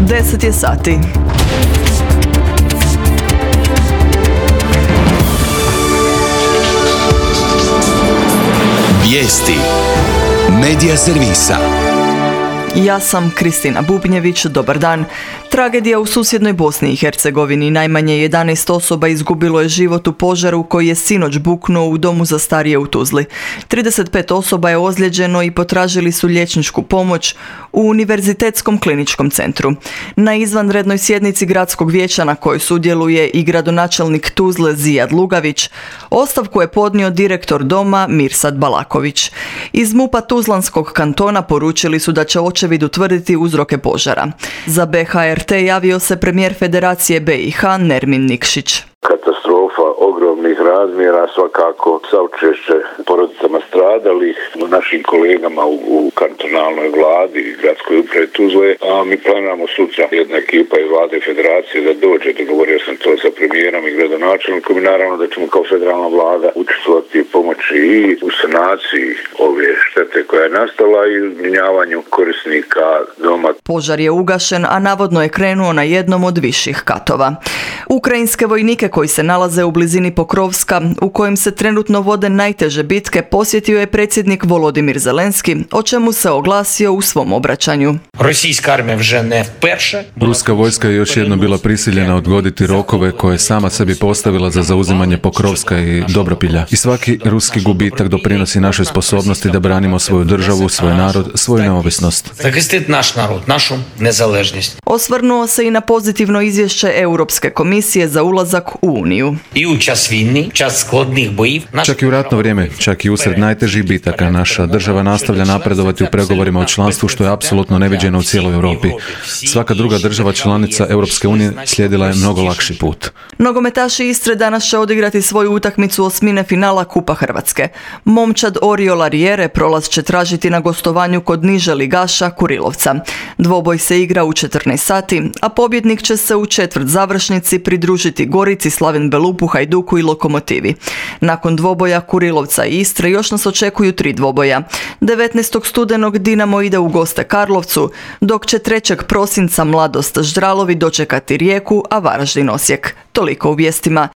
10 je sati. Vijesti Medija servisa. Ja sam Kristina Bubnjević, dobar dan. Tragedija u susjednoj Bosni i Hercegovini. Najmanje 11 osoba izgubilo je život u požaru koji je sinoć buknuo u domu za starije u Tuzli. 35 osoba je ozlijeđeno i potražili su liječničku pomoć u Univerzitetskom kliničkom centru. Na izvanrednoj sjednici gradskog vijeća na kojoj sudjeluje i gradonačelnik Tuzle Zijad Lugavić, ostavku je podnio direktor doma Mirsad Balaković. Iz MUP-a Tuzlanskog kantona poručili su da će očevid utvrditi uzroke požara. Za BHRT javio se premijer Federacije BiH Nermin Nikšić. Katastrofa ogromnih razmjera, svakako saučešće porodicama stradalih, našim kolegama u kantonalnoj vladi i gradskoj upravi Tuzle, a mi planiramo sutra jedna ekipa iz vlade Federacije da dođe, dogovorio sam to sa premijerom i gradonačelnikom i naravno da ćemo kao federalna vlada učestvovati u pomoći i u sanaciji ove štete koja je nastala i u zbrinjavanju korisnika doma. Požar je ugašen, a navodno je krenuo na jednom od viših katova. Ukrajinske vojnike koji se nalaze u blizini Pokrovska, u kojem se trenutno vode najteže bitke, posjetio je predsjednik Volodimir Zelenski, o čemu se oglasio u svom obraćanju. Ruska vojska je još jednom bila prisiljena odgoditi rokove koje je sama sebi postavila za zauzimanje Pokrovska i Dobropilja. I svaki ruski gubitak doprinosi našoj sposobnosti da branimo svoju državu, svoj narod, svoju neovisnost. Osvrnuo se i na pozitivno izvješće Europske komisije za ulazak u Uniju. Čak i u ratno vrijeme, čak i usred najtežih bitaka, naša država nastavlja napredovati u pregovorima o članstvu, što je apsolutno neviđeno u cijeloj Europi. Svaka druga država članica Europske unije slijedila je mnogo lakši put. Nogometaši Istre danas će odigrati svoju utakmicu osmine finala Kupa Hrvatske. Momčad Orijola Rijere prolaz će tražiti na gostovanju kod niže ligaša Kurilovca. Dvoboj se igra u 14 sati, a pobjednik će se u četvrt završnici pridružiti Gorici, Slaven Belupu, Hajduku i Lokomotivi. Nakon dvoboja Kurilovca i Istre još nas očekuju 3 dvoboja. 19. studenog Dinamo ide u goste Karlovcu, dok će 3. prosinca Mladost Ždralovi dočekati Rijeku, a Varaždin Osijek. Toliko u vijestima.